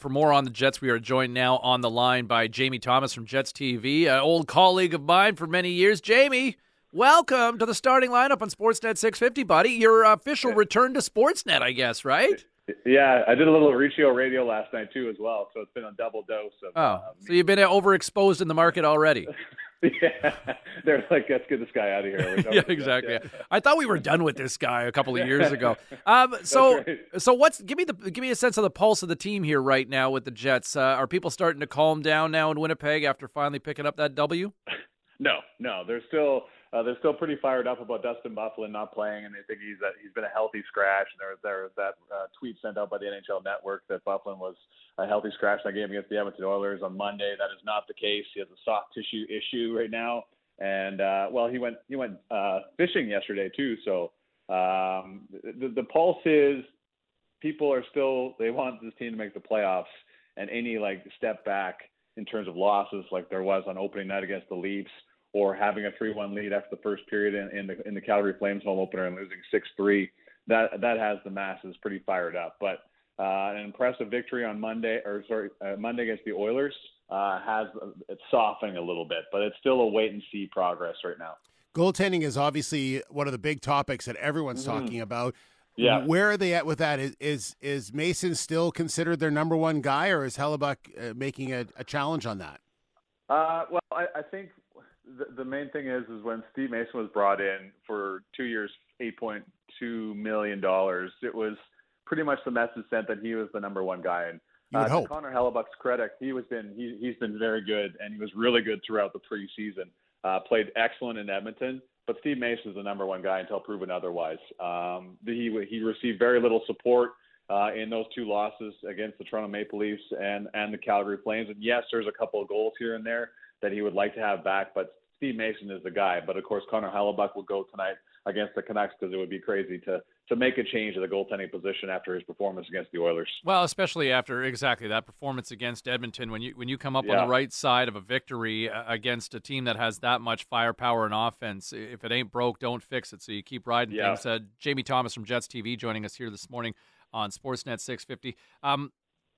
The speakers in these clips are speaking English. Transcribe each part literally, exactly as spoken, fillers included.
For more on the Jets, we are joined now on the line by Jamie Thomas from Jets T V, an old colleague of mine for many years. Jamie, welcome to the starting lineup on Sportsnet six fifty, buddy. Your official return to Sportsnet, I guess, right? Yeah, I did a little Riccio radio last night, too, as well, so it's been a double dose. Of, oh, uh, so you've been overexposed in the market already. Yeah, they're like, let's get this guy out of here. Yeah, exactly. Yeah. I thought we were done with this guy a couple of years ago. Um, so, right. so what's give me the give me a sense of the pulse of the team here right now with the Jets. Uh, are people starting to calm down now in Winnipeg after finally picking up that W? No, no, they're still uh, they're still pretty fired up about Dustin Byfuglien not playing, and they think he's a, he's been a healthy scratch. And there there was that uh, tweet sent out by the N H L Network that Byfuglien was a healthy scratch in that game against the Edmonton Oilers on Monday. That is not the case. He has a soft tissue issue right now, and uh, well, he went he went uh, fishing yesterday too. So um, the the pulse is people are still they want this team to make the playoffs, and any like step back in terms of losses like there was on opening night against the Leafs, or having a three one lead after the first period in, in the in the Calgary Flames home opener and losing six three, that that has the masses pretty fired up. But uh, an impressive victory on Monday, or sorry, uh, Monday against the Oilers uh, has it's softening a little bit, but it's still a wait and see progress right now. Goaltending is obviously one of the big topics that everyone's mm-hmm. talking about. Yeah, where are they at with that? Is is, is Mason still considered their number one guy, or is Hellebuck uh, making a, a challenge on that? Uh, well, I, I think. The, the main thing is, is when Steve Mason was brought in for two years, eight point two million dollars, it was pretty much the message sent that he was the number one guy. And uh, to Connor Hellebuck's credit, he was been he he's been very good, and he was really good throughout the preseason. Uh, played excellent in Edmonton, but Steve Mason is the number one guy until proven otherwise. Um, he he received very little support uh, in those two losses against the Toronto Maple Leafs and and the Calgary Flames. And yes, there's a couple of goals here and there that he would like to have back, but Steve Mason is the guy. But of course, Connor Hellebuck will go tonight against the Canucks because it would be crazy to to make a change at the goaltending position after his performance against the Oilers. Well, especially after exactly that performance against Edmonton, when you when you come up yeah. on the right side of a victory against a team that has that much firepower and offense, if it ain't broke, don't fix it. So you keep riding yeah. things. Uh, Jamie Thomas from Jets T V joining us here this morning on Sportsnet six fifty. Um,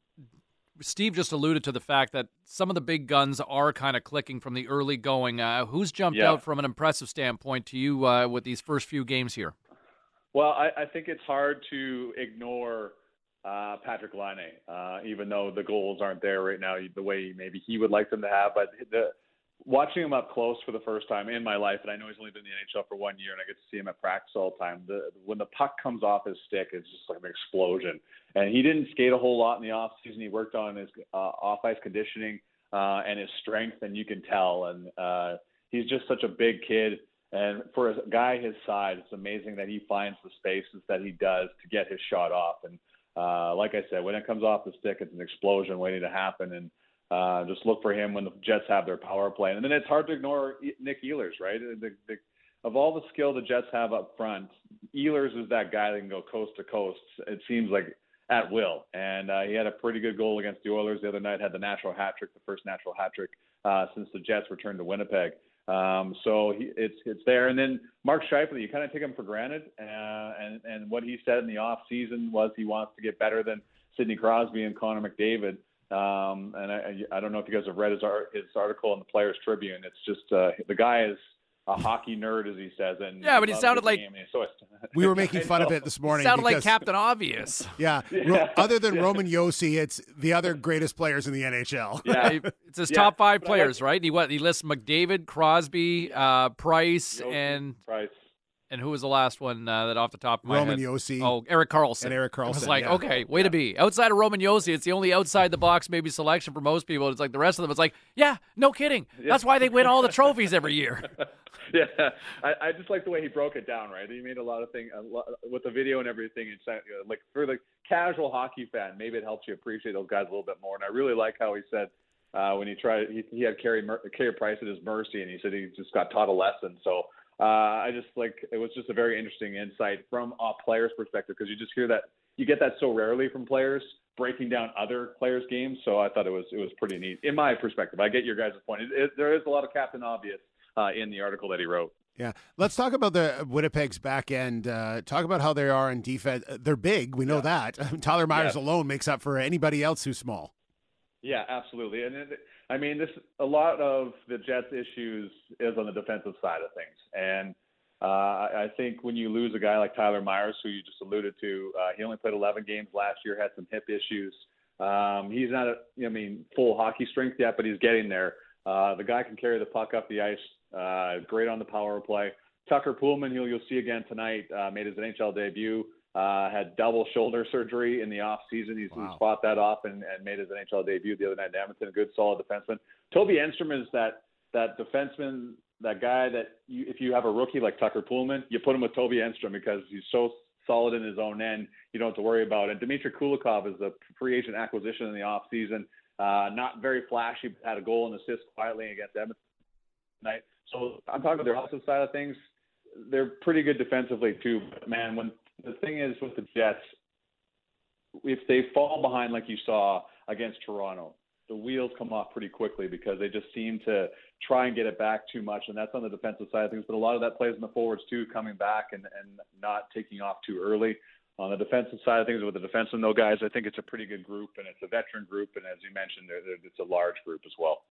Steve just alluded to the fact that some of the big guns are kind of clicking from the early going. Uh, who's jumped yeah. out from an impressive standpoint to you uh, with these first few games here? Well, I, I think it's hard to ignore uh, Patrick Laine, uh, even though the goals aren't there right now the way maybe he would like them to have. But the, watching him up close for the first time in my life, and I know he's only been in the N H L for one year, and I get to see him at practice all the time, the, when the puck comes off his stick, it's just like an explosion. And he didn't skate a whole lot in the offseason. He worked on his uh, off-ice conditioning uh, and his strength, and you can tell. And uh, he's just such a big kid. And for a guy his size, it's amazing that he finds the spaces that he does to get his shot off. And uh, like I said, when it comes off the stick, it's an explosion waiting to happen. And uh, just look for him when the Jets have their power play. And then it's hard to ignore Nick Ehlers, right? The, the, of all the skill the Jets have up front, Ehlers is that guy that can go coast to coast. It seems like at will. And uh, he had a pretty good goal against the Oilers the other night, had the natural hat trick, the first natural hat trick uh, since the Jets returned to Winnipeg. Um, so he, it's it's there. And then Mark Scheifele, you kind of take him for granted. Uh, and, and what he said in the off season was he wants to get better than Sidney Crosby and Connor McDavid. Um, and I, I don't know if you guys have read his, art, his article in the Players Tribune. It's just uh, the guy is a hockey nerd, as he says. And yeah, but he sounded like so we were making fun of it this morning. He sounded because, like Captain Obvious. Yeah, yeah. other than yeah. Roman Josi, it's the other greatest players in the N H L. Yeah, it's his yeah. top five but players, like, right? He what? He lists McDavid, Crosby, uh, Price, Josi, and Price. And who was the last one uh, that off the top of my Roman head? Josi. Oh, Erik Karlsson. And Erik Karlsson. I was like, yeah. okay, way to be. Outside of Roman Josi, it's the only outside the box maybe selection for most people. It's like the rest of them. It's like, yeah, no kidding. Yeah. That's why they win all the trophies every year. Yeah, I, I just like the way he broke it down. Right, he made a lot of things with the video and everything. It's like for the casual hockey fan, maybe it helps you appreciate those guys a little bit more. And I really like how he said uh, when he tried, he, he had Carey Carey Price at his mercy, and he said he just got taught a lesson. So. Uh, I just like it was just a very interesting insight from a player's perspective because you just hear that you get that so rarely from players breaking down other players' games. So I thought it was it was pretty neat in my perspective. I get your guys' point. It, it, there is a lot of Captain Obvious uh, in the article that he wrote. Yeah. Let's talk about the Winnipeg's back end. Uh, talk about how they are in defense. They're big. We know Yeah. that. Tyler Myers Yes. alone makes up for anybody else who's small. Yeah, absolutely. And it, I mean, this a lot of the Jets' issues is on the defensive side of things. And uh, I think when you lose a guy like Tyler Myers, who you just alluded to, uh, he only played eleven games last year, had some hip issues. Um, he's not, a, I mean, full hockey strength yet, but he's getting there. Uh, the guy can carry the puck up the ice. Uh, great on the power play. Tucker Poolman, who you'll see again tonight, uh, made his N H L debut. Uh, had double shoulder surgery in the off season. He's, Wow. he's fought that off and, and made his N H L debut the other night in Edmonton. A good, solid defenseman. Toby Enstrom is that that defenseman, that guy that you, if you have a rookie like Tucker Poolman, you put him with Toby Enstrom because he's so solid in his own end. You don't have to worry about it. Dmitry Kulikov is a free agent acquisition in the off season. Uh, not very flashy, but had a goal and assist quietly against Edmonton tonight. So I'm talking about their offensive side of things. They're pretty good defensively too. But man, when the thing is with the Jets, if they fall behind like you saw against Toronto, the wheels come off pretty quickly because they just seem to try and get it back too much, and that's on the defensive side of things. But a lot of that plays in the forwards too, coming back and, and not taking off too early. On the defensive side of things with the defensemen, though, guys, I think it's a pretty good group, and it's a veteran group, and as you mentioned, they're, they're, it's a large group as well.